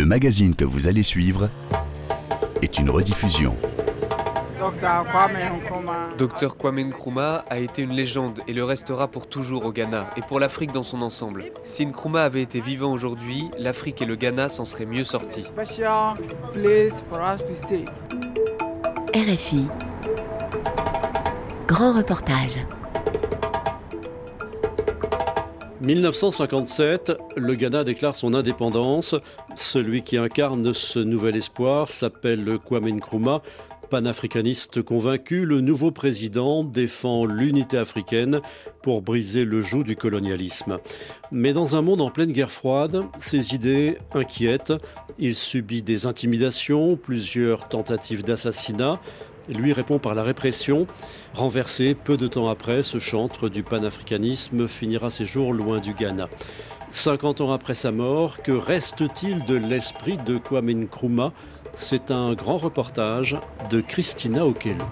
Le magazine que vous allez suivre est une rediffusion. Dr Kwame Nkrumah a été une légende et le restera pour toujours au Ghana et pour l'Afrique dans son ensemble. Si Nkrumah avait été vivant aujourd'hui, l'Afrique et le Ghana s'en seraient mieux sortis. RFI. Grand reportage. 1957, le Ghana déclare son indépendance. Celui qui incarne ce nouvel espoir s'appelle Kwame Nkrumah. Panafricaniste convaincu, le nouveau président défend l'unité africaine pour briser le joug du colonialisme. Mais dans un monde en pleine guerre froide, ses idées inquiètent. Il subit des intimidations, plusieurs tentatives d'assassinat. Lui répond par la répression. Renversé peu de temps après, ce chantre du panafricanisme finira ses jours loin du Ghana. 50 ans après sa mort, que reste-t-il de l'esprit de Kwame Nkrumah ? C'est un grand reportage de Christina Okello.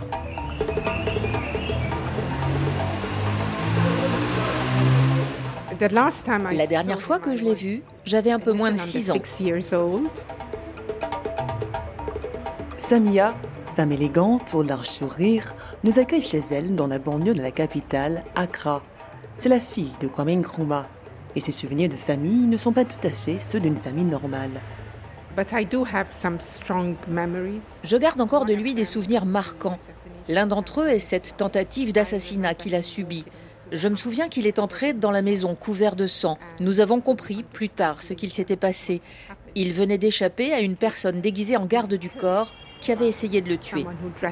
La dernière fois que je l'ai vu, j'avais un peu moins de 6 ans. Samia, femme élégante, au large sourire, nous accueille chez elle dans la banlieue de la capitale, Accra. C'est la fille de Kwame Nkrumah. Et ses souvenirs de famille ne sont pas tout à fait ceux d'une famille normale. Je garde encore de lui des souvenirs marquants. L'un d'entre eux est cette tentative d'assassinat qu'il a subie. Je me souviens qu'il est entré dans la maison couvert de sang. Nous avons compris plus tard ce qu'il s'était passé. Il venait d'échapper à une personne déguisée en garde du corps qui avait essayé de le tuer.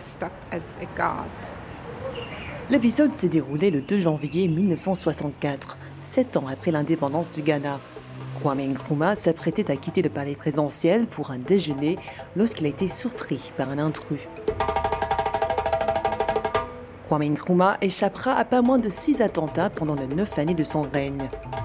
L'épisode s'est déroulé le 2 janvier 1964, 7 ans après l'indépendance du Ghana. Kwame Nkrumah s'apprêtait à quitter le palais présidentiel pour un déjeuner lorsqu'il a été surpris par un intrus. Kwame Nkrumah échappera à pas moins de 6 attentats pendant les 9 années de son règne.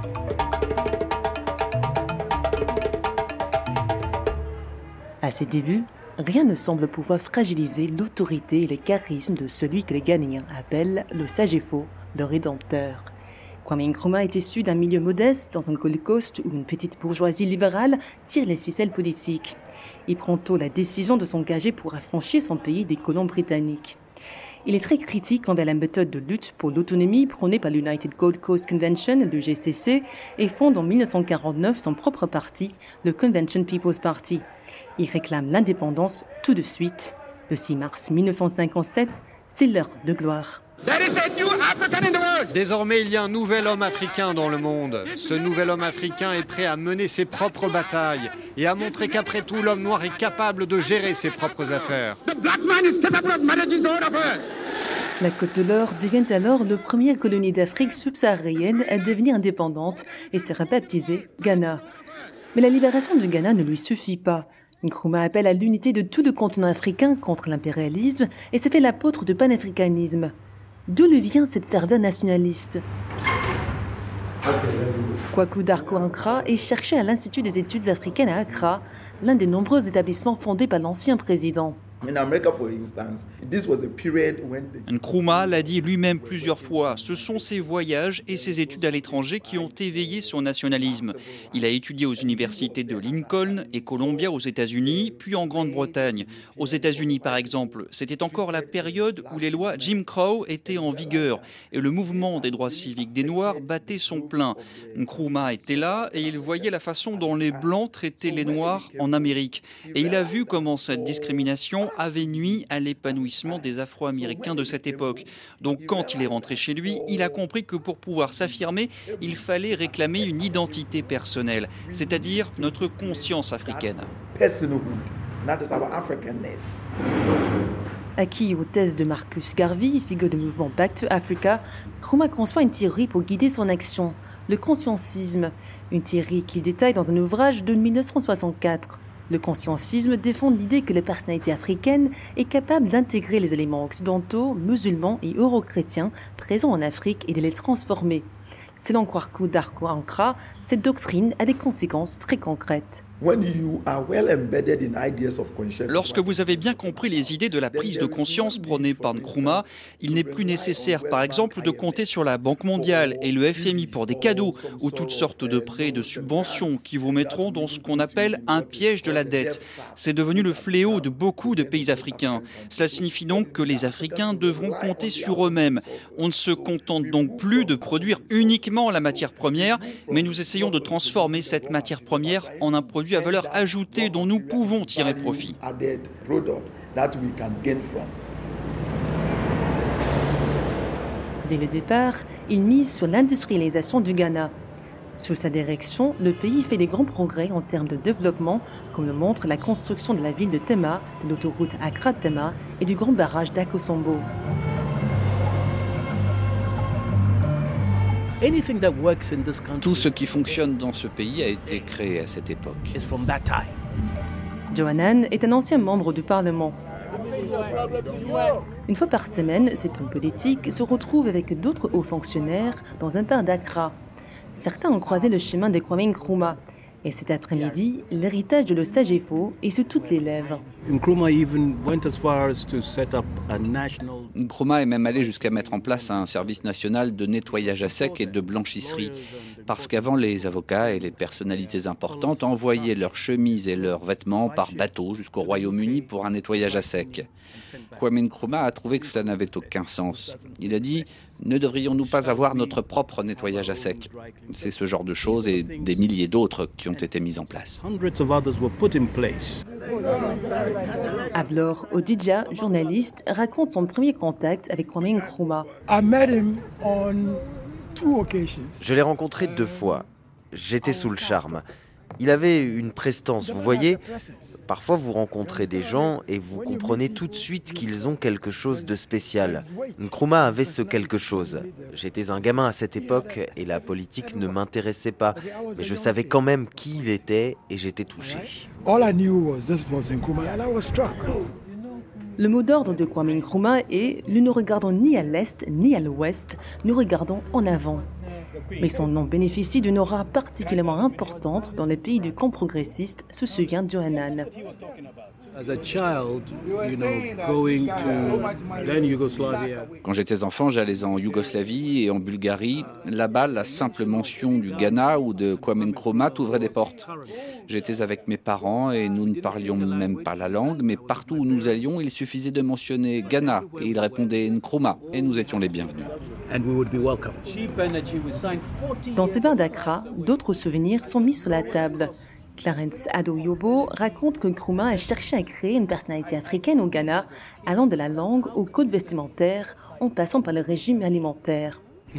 À ses débuts, rien ne semble pouvoir fragiliser l'autorité et les charismes de celui que les Ghanéens appellent le Sagefo, le Rédempteur. Kwame Nkrumah est issu d'un milieu modeste dans un Gold Coast où une petite bourgeoisie libérale tire les ficelles politiques. Il prend tôt la décision de s'engager pour affranchir son pays des colons britanniques. Il est très critique envers la méthode de lutte pour l'autonomie prônée par l'United Gold Coast Convention, le GCC, et fonde en 1949 son propre parti, le Convention People's Party. Il réclame l'indépendance tout de suite. Le 6 mars 1957, c'est l'heure de gloire. Désormais, il y a un nouvel homme africain dans le monde. Ce nouvel homme africain est prêt à mener ses propres batailles et à montrer qu'après tout, l'homme noir est capable de gérer ses propres affaires. La Côte de l'Or devient alors la première colonie d'Afrique subsaharienne à devenir indépendante et sera baptisée Ghana. Mais la libération du Ghana ne lui suffit pas. Nkrumah appelle à l'unité de tout le continent africain contre l'impérialisme et se fait l'apôtre du panafricanisme. D'où lui vient cette ferveur nationaliste ? Kwaku Darko Ankra est cherché à l'Institut des études africaines à Accra, l'un des nombreux établissements fondés par l'ancien président. Nkrumah l'a dit lui-même plusieurs fois, ce sont ses voyages et ses études à l'étranger qui ont éveillé son nationalisme. Il a étudié aux universités de Lincoln et Columbia aux États-Unis, puis en Grande-Bretagne. Aux États-Unis, par exemple, c'était encore la période où les lois Jim Crow étaient en vigueur et le mouvement des droits civiques des Noirs battait son plein. Nkrumah était là et il voyait la façon dont les Blancs traitaient les Noirs en Amérique. Et il a vu comment cette discrimination avait nui à l'épanouissement des Afro-Américains de cette époque. Donc quand il est rentré chez lui, il a compris que pour pouvoir s'affirmer, il fallait réclamer une identité personnelle, c'est-à-dire notre conscience africaine. Acquis aux thèses de Marcus Garvey, figure du mouvement Back to Africa, Nkrumah conçoit une théorie pour guider son action, le consciencisme, une théorie qu'il détaille dans un ouvrage de 1964. Le consciencisme défend l'idée que la personnalité africaine est capable d'intégrer les éléments occidentaux, musulmans et euro-chrétiens présents en Afrique et de les transformer. Selon Kwaku Darko Ankra, cette doctrine a des conséquences très concrètes. Lorsque vous avez bien compris les idées de la prise de conscience prônée par Nkrumah, il n'est plus nécessaire, par exemple, de compter sur la Banque mondiale et le FMI pour des cadeaux ou toutes sortes de prêts et de subventions qui vous mettront dans ce qu'on appelle un piège de la dette. C'est devenu le fléau de beaucoup de pays africains. Cela signifie donc que les Africains devront compter sur eux-mêmes. On ne se contente donc plus de produire uniquement la matière première, mais nous essayons de transformer cette matière première en un produit à valeur ajoutée dont nous pouvons tirer profit. Dès le départ, il mise sur l'industrialisation du Ghana. Sous sa direction, le pays fait des grands progrès en termes de développement, comme le montre la construction de la ville de Tema, de l'autoroute Accra-Tema et du grand barrage d'Akosombo. Tout ce qui fonctionne dans ce pays a été créé à cette époque. Johanan est un ancien membre du Parlement. Une fois par semaine, cet homme politique se retrouve avec d'autres hauts fonctionnaires dans un parc d'Accra. Certains ont croisé le chemin de Kwame Nkrumah. Et cet après-midi, l'héritage de le Sagefo est sur toutes les lèvres. Nkrumah est même allé jusqu'à mettre en place un service national de nettoyage à sec et de blanchisserie. Parce qu'avant, les avocats et les personnalités importantes envoyaient leurs chemises et leurs vêtements par bateau jusqu'au Royaume-Uni pour un nettoyage à sec. Kwame Nkrumah a trouvé que cela n'avait aucun sens. Il a dit « Ne devrions-nous pas avoir notre propre nettoyage à sec ?» C'est ce genre de choses et des milliers d'autres qui ont été mises en place. Ablor Odidja, journaliste, raconte son premier contact avec Kwame Nkrumah. Je l'ai rencontré 2 fois. J'étais sous le charme. Il avait une prestance, vous voyez. Parfois, vous rencontrez des gens et vous comprenez tout de suite qu'ils ont quelque chose de spécial. Nkrumah avait ce quelque chose. J'étais un gamin à cette époque et la politique ne m'intéressait pas. Mais je savais quand même qui il était et j'étais touché. Le mot d'ordre de Kwame Nkrumah est « Nous ne regardons ni à l'est ni à l'ouest, nous regardons en avant ». Mais son nom bénéficie d'une aura particulièrement importante dans les pays du camp progressiste, se souvient Johanan. Quand j'étais enfant, j'allais en Yougoslavie et en Bulgarie. Là-bas, la simple mention du Ghana ou de Kwame Nkrumah t'ouvrait des portes. J'étais avec mes parents et nous ne parlions même pas la langue, mais partout où nous allions, il suffisait de mentionner Ghana et il répondait Nkrumah et nous étions les bienvenus. Dans ces bars d'Accra, d'autres souvenirs sont mis sur la table. Clarence Ado-Yobo raconte que Nkrumah a cherché à créer une personnalité africaine au Ghana, allant de la langue au code vestimentaire, en passant par le régime alimentaire.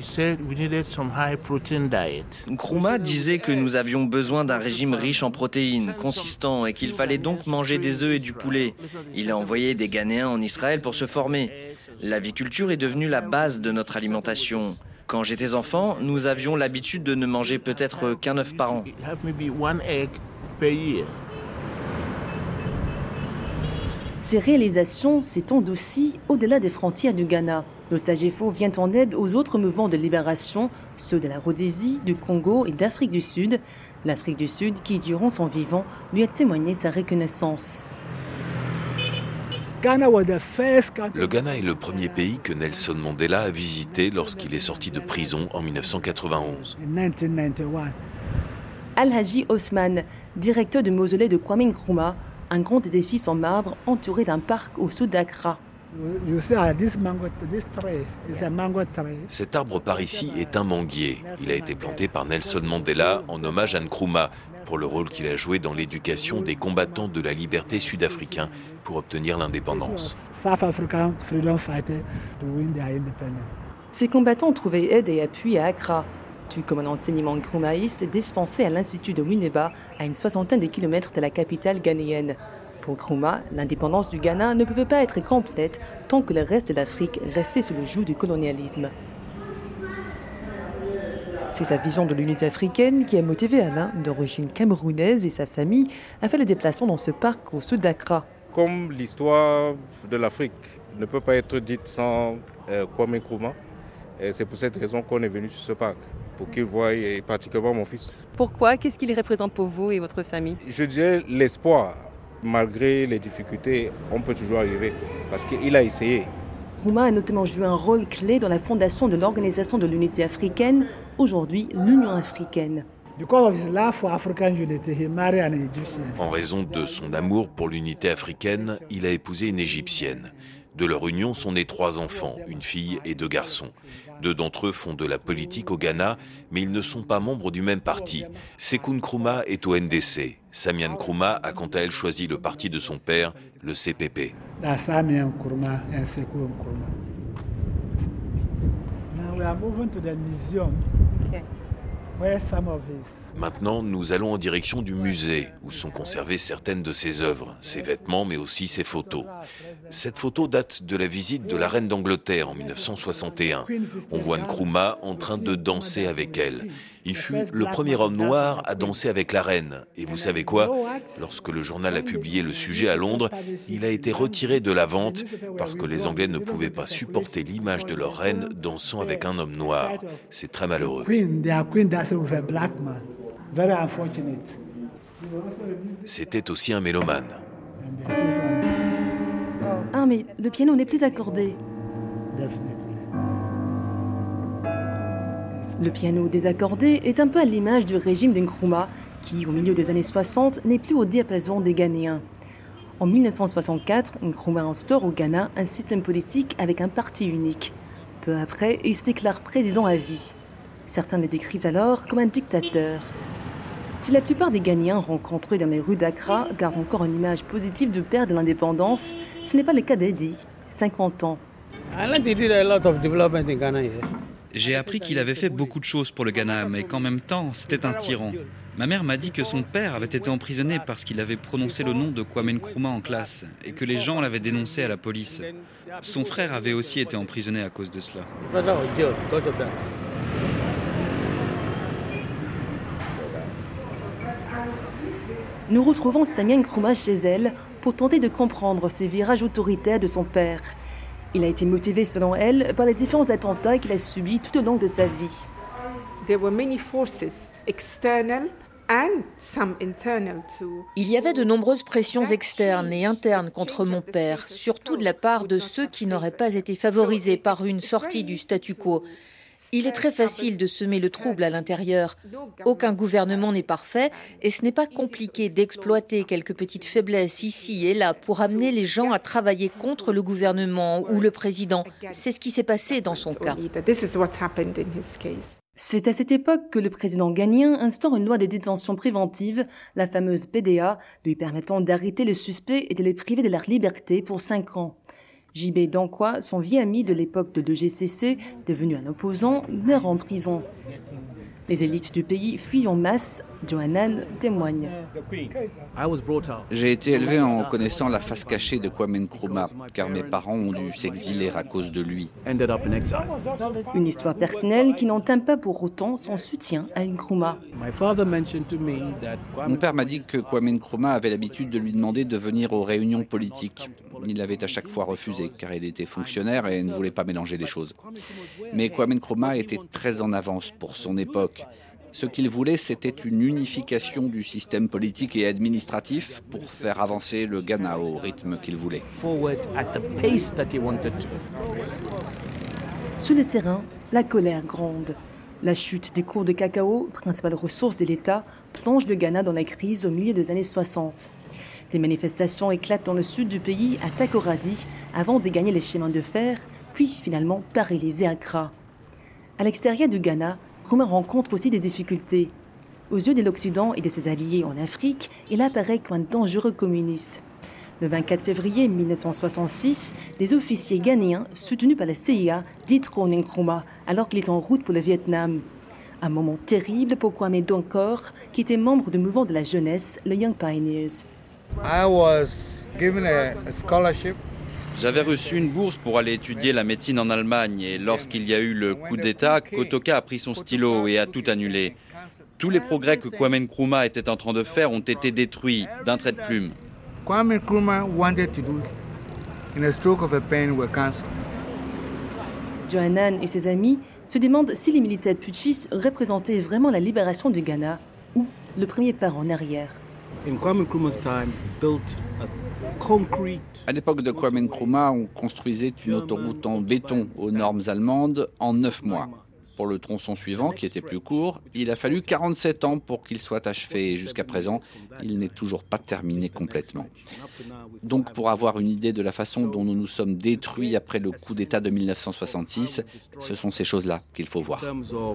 Nkrumah disait que nous avions besoin d'un régime riche en protéines, consistant, et qu'il fallait donc manger des œufs et du poulet. Il a envoyé des Ghanéens en Israël pour se former. L'aviculture est devenue la base de notre alimentation. Quand j'étais enfant, nous avions l'habitude de ne manger peut-être qu'un œuf par an. Ces réalisations s'étendent aussi au-delà des frontières du Ghana. Le Sagefo vient en aide aux autres mouvements de libération, ceux de la Rhodésie, du Congo et d'Afrique du Sud. L'Afrique du Sud qui, durant son vivant, lui a témoigné sa reconnaissance. Le Ghana est le premier pays que Nelson Mandela a visité lorsqu'il est sorti de prison en 1991. Al-Haji Osman, directeur du mausolée de Kwame Nkrumah, un grand édifice en marbre entouré d'un parc au sud d'Accra. Cet arbre par ici est un manguier. Il a été planté par Nelson Mandela en hommage à Nkrumah pour le rôle qu'il a joué dans l'éducation des combattants de la liberté sud-africains pour obtenir l'indépendance. Ces combattants ont trouvé aide et appui à Accra, tout comme un enseignement nkrumahiste dispensé à l'Institut de Winneba, à une 60aine de kilomètres de la capitale ghanéenne. Pour Nkrumah, l'indépendance du Ghana ne pouvait pas être complète tant que le reste de l'Afrique restait sous le joug du colonialisme. C'est sa vision de l'unité africaine qui a motivé Alain, d'origine camerounaise, et sa famille à faire le déplacement dans ce parc au sud d'Accra. Comme l'histoire de l'Afrique ne peut pas être dite sans Kwame Nkrumah, c'est pour cette raison qu'on est venu sur ce parc. pour qu'il voie pratiquement mon fils. Pourquoi? Qu'est-ce qu'il représente pour vous et votre famille? Je dirais l'espoir. Malgré les difficultés, on peut toujours arriver parce qu'il a essayé. Nkrumah a notamment joué un rôle clé dans la fondation de l'Organisation de l'Unité africaine, aujourd'hui l'Union africaine. En raison de son amour pour l'unité africaine, il a épousé une Égyptienne. De leur union sont nés 3 enfants, une fille et 2 garçons. 2 d'entre eux font de la politique au Ghana, mais ils ne sont pas membres du même parti. Sékou Nkrumah est au NDC. Samia Nkrumah a quant à elle choisi le parti de son père, le CPP. Maintenant, nous allons en direction du musée, où sont conservées certaines de ses œuvres, ses vêtements, mais aussi ses photos. Cette photo date de la visite de la reine d'Angleterre en 1961. On voit Nkrumah en train de danser avec elle. Il fut le premier homme noir à danser avec la reine. Et vous savez quoi? Lorsque le journal a publié le sujet à Londres, il a été retiré de la vente parce que les Anglais ne pouvaient pas supporter l'image de leur reine dansant avec un homme noir. C'est très malheureux. C'était aussi un mélomane. Ah, mais le piano n'est plus accordé. Le piano désaccordé est un peu à l'image du régime de Nkrumah, qui, au milieu des années 60, n'est plus au diapason des Ghanéens. En 1964, Nkrumah instaure au Ghana un système politique avec un parti unique. Peu après, il se déclare président à vie. Certains le décrivent alors comme un dictateur. Si la plupart des Ghanéens rencontrés dans les rues d'Accra gardent encore une image positive du père de l'indépendance, ce n'est pas le cas d'Eddie, 50 ans. J'ai appris qu'il avait fait beaucoup de choses pour le Ghana, mais qu'en même temps, c'était un tyran. Ma mère m'a dit que son père avait été emprisonné parce qu'il avait prononcé le nom de Kwame Nkrumah en classe et que les gens l'avaient dénoncé à la police. Son frère avait aussi été emprisonné à cause de cela. Nous retrouvons Samia Nkrumah chez elle pour tenter de comprendre ces virages autoritaires de son père. Il a été motivé, selon elle, par les différents attentats qu'il a subis tout au long de sa vie. Il y avait de nombreuses pressions externes et internes contre mon père, surtout de la part de ceux qui n'auraient pas été favorisés par une sortie du statu quo. Il est très facile de semer le trouble à l'intérieur. Aucun gouvernement n'est parfait et ce n'est pas compliqué d'exploiter quelques petites faiblesses ici et là pour amener les gens à travailler contre le gouvernement ou le président. C'est ce qui s'est passé dans son cas. C'est à cette époque que le président ghanéen instaure une loi de détention préventive, la fameuse PDA, lui permettant d'arrêter les suspects et de les priver de leur liberté pour 5 ans. J.B. Dankwa, son vieil ami de l'époque de l'EGCC, devenu un opposant, meurt en prison. Les élites du pays fuient en masse, Johanan témoigne. J'ai été élevé en connaissant la face cachée de Kwame Nkrumah, car mes parents ont dû s'exiler à cause de lui. Une histoire personnelle qui n'entame pas pour autant son soutien à Nkrumah. Mon père m'a dit que Kwame Nkrumah avait l'habitude de lui demander de venir aux réunions politiques. Il avait à chaque fois refusé, car il était fonctionnaire et ne voulait pas mélanger les choses. Mais Kwame Nkrumah était très en avance pour son époque. Ce qu'il voulait, c'était une unification du système politique et administratif pour faire avancer le Ghana au rythme qu'il voulait. Sur le terrain, la colère gronde. La chute des cours de cacao, principale ressource de l'État, plonge le Ghana dans la crise au milieu des années 60. Les manifestations éclatent dans le sud du pays, à Takoradi, avant de gagner les chemins de fer, puis finalement paralyser Accra. À l'extérieur du Ghana, Nkrumah rencontre aussi des difficultés. Aux yeux de l'Occident et de ses alliés en Afrique, il apparaît comme un dangereux communiste. Le 24 février 1966, les officiers ghanéens, soutenus par la CIA, détrônent Nkrumah alors qu'il est en route pour le Vietnam. Un moment terrible pour Kwame Dankor, qui était membre du mouvement de la jeunesse, le Young Pioneers. J'avais reçu une bourse pour aller étudier la médecine en Allemagne et lorsqu'il y a eu le coup d'État, Kotoka a pris son stylo et a tout annulé. Tous les progrès que Kwame Nkrumah était en train de faire ont été détruits d'un trait de plume. Kwame Nkrumah wanted to do in a stroke of a pen were cancelled. Johanan et ses amis se demande si les militaires putschistes représentaient vraiment la libération du Ghana ou le premier pas en arrière. À l'époque de Kwame Nkrumah, on construisait une autoroute en béton aux normes allemandes en 9 mois. Pour le tronçon suivant, qui était plus court, il a fallu 47 ans pour qu'il soit achevé. Et jusqu'à présent, il n'est toujours pas terminé complètement. Donc, pour avoir une idée de la façon dont nous nous sommes détruits après le coup d'État de 1966, ce sont ces choses-là qu'il faut voir.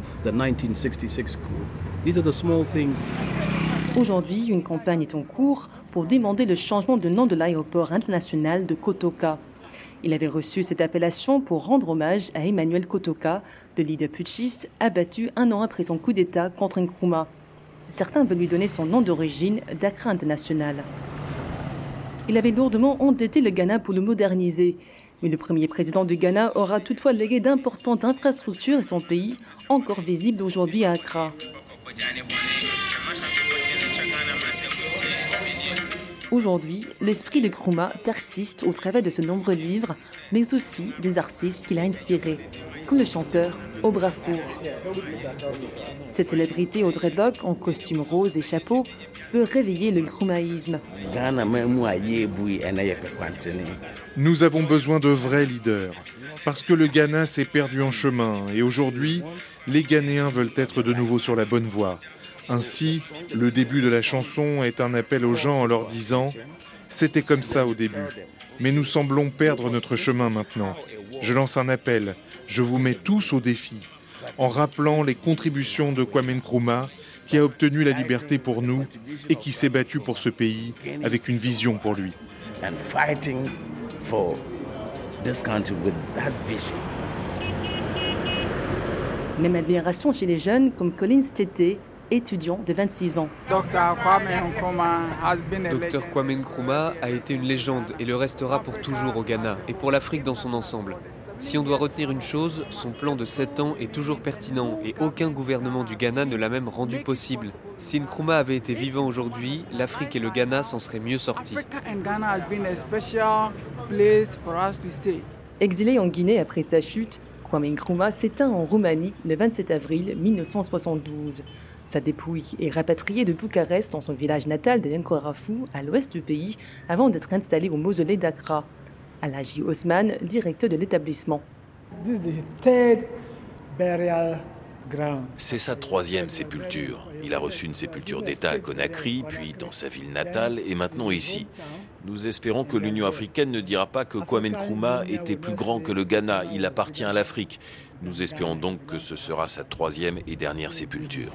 Aujourd'hui, une campagne est en cours pour demander le changement de nom de l'aéroport international de Kotoka. Il avait reçu cette appellation pour rendre hommage à Emmanuel Kotoka, le leader putschiste abattu un an après son coup d'État contre Nkrumah. Certains veulent lui donner son nom d'origine d'Accra International. Il avait lourdement endetté le Ghana pour le moderniser. Mais le premier président du Ghana aura toutefois légué d'importantes infrastructures à son pays, encore visibles aujourd'hui à Accra. Aujourd'hui, l'esprit de Nkrumah persiste au travers de ses nombreux livres, mais aussi des artistes qu'il a inspirés, comme le chanteur Obrafour. Cette célébrité au dreadlock en costume rose et chapeau peut réveiller le nkrumahisme. Nous avons besoin de vrais leaders, parce que le Ghana s'est perdu en chemin et aujourd'hui, les Ghanéens veulent être de nouveau sur la bonne voie. Ainsi, le début de la chanson est un appel aux gens en leur disant « C'était comme ça au début, mais nous semblons perdre notre chemin maintenant. Je lance un appel, je vous mets tous au défi, en rappelant les contributions de Kwame Nkrumah, qui a obtenu la liberté pour nous et qui s'est battu pour ce pays avec une vision pour lui. » Même admiration chez les jeunes comme Collins Tété, étudiant de 26 ans. Dr Kwame Nkrumah a été une légende et le restera pour toujours au Ghana et pour l'Afrique dans son ensemble. Si on doit retenir une chose, son plan de 7 ans est toujours pertinent et aucun gouvernement du Ghana ne l'a même rendu possible. Si Nkrumah avait été vivant aujourd'hui, l'Afrique et le Ghana s'en seraient mieux sortis. Exilé en Guinée après sa chute, Kwame Nkrumah s'éteint en Roumanie le 27 avril 1972. Sa dépouille est rapatriée de Bucarest dans son village natal de Nkorafu, à l'ouest du pays, avant d'être installée au mausolée d'Accra. Alhaji Osman, directeur de l'établissement. C'est sa 3e sépulture. Il a reçu une sépulture d'État à Conakry, puis dans sa ville natale et maintenant ici. Nous espérons que l'Union africaine ne dira pas que Kwame Nkrumah était plus grand que le Ghana. Il appartient à l'Afrique. Nous espérons donc que ce sera sa 3e et dernière sépulture.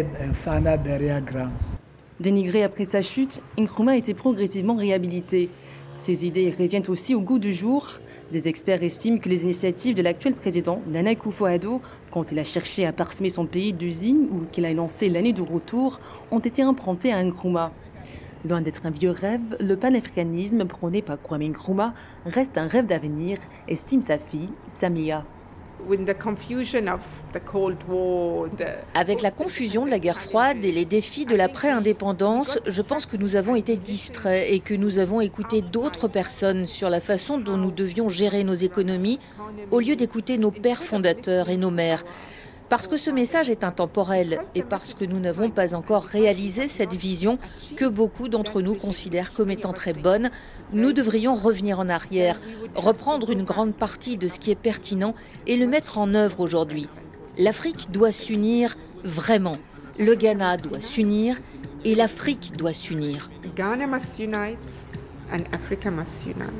Dénigré après sa chute, Nkrumah a été progressivement réhabilité. Ses idées reviennent aussi au goût du jour. Des experts estiment que les initiatives de l'actuel président, Nana Akufo-Addo, quand il a cherché à parsemer son pays d'usines ou qu'il a lancé l'année du retour, ont été empruntées à Nkrumah. Loin d'être un vieux rêve, le panafricanisme prôné par Kwame Nkrumah reste un rêve d'avenir, estime sa fille, Samia. Avec la confusion de la guerre froide et les défis de l'après-indépendance, je pense que nous avons été distraits et que nous avons écouté d'autres personnes sur la façon dont nous devions gérer nos économies au lieu d'écouter nos pères fondateurs et nos mères. Parce que ce message est intemporel et parce que nous n'avons pas encore réalisé cette vision que beaucoup d'entre nous considèrent comme étant très bonne, nous devrions revenir en arrière, reprendre une grande partie de ce qui est pertinent et le mettre en œuvre aujourd'hui. L'Afrique doit s'unir vraiment. Le Ghana doit s'unir et l'Afrique doit s'unir. Ghana must unite and Africa must unite.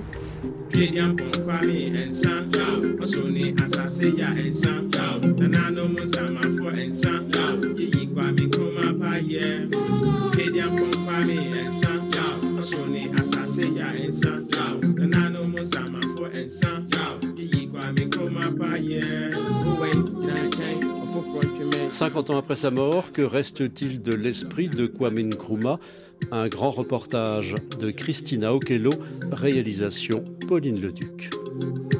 « 50 ans après sa mort, que reste-t-il de l'esprit de Kwame Nkrumah ? Un grand reportage de Christina Okello, réalisation Pauline Leduc.